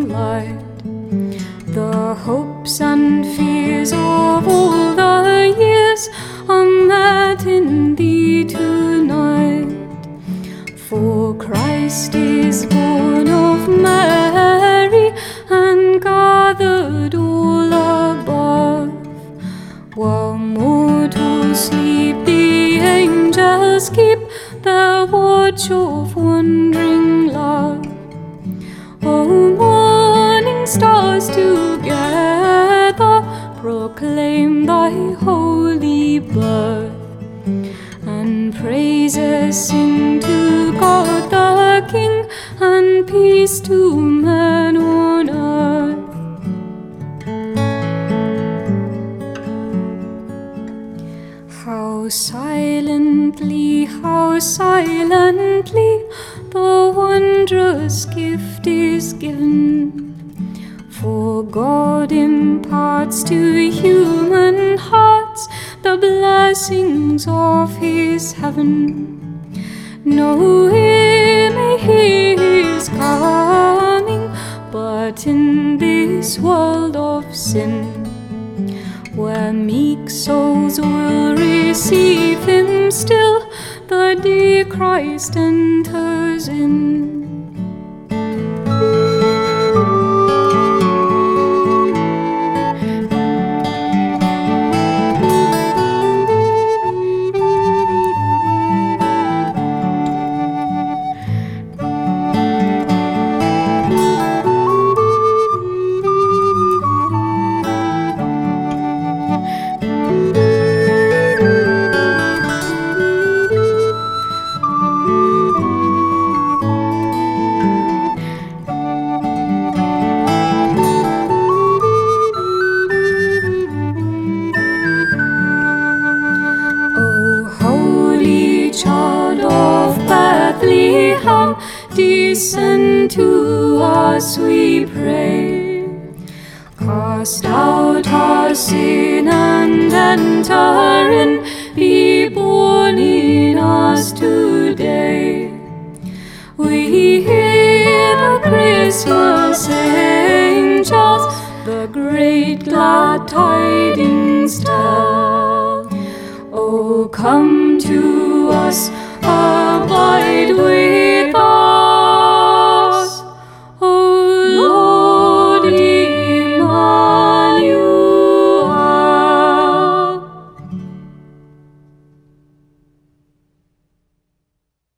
wandering light, the hopes and fears of all the years are met in thee tonight. For Christ is born of Mary and gathered all above. While mortals sleep, the angels keep their watch of wondering love. O morning stars together proclaim thy holy birth, and praises sing to God the King, and peace to men on earth. How silently the wondrous gift is given, for God imparts to human hearts the blessings of his heaven. No ear may hear his coming, but in this world of sin, where meek souls will receive him still, the dear Christ enters in. Descend to us, we pray. Cast out our sin and enter in. Be born in us today. We hear the Christmas angels the great glad tidings tell. Oh, come to us, abide with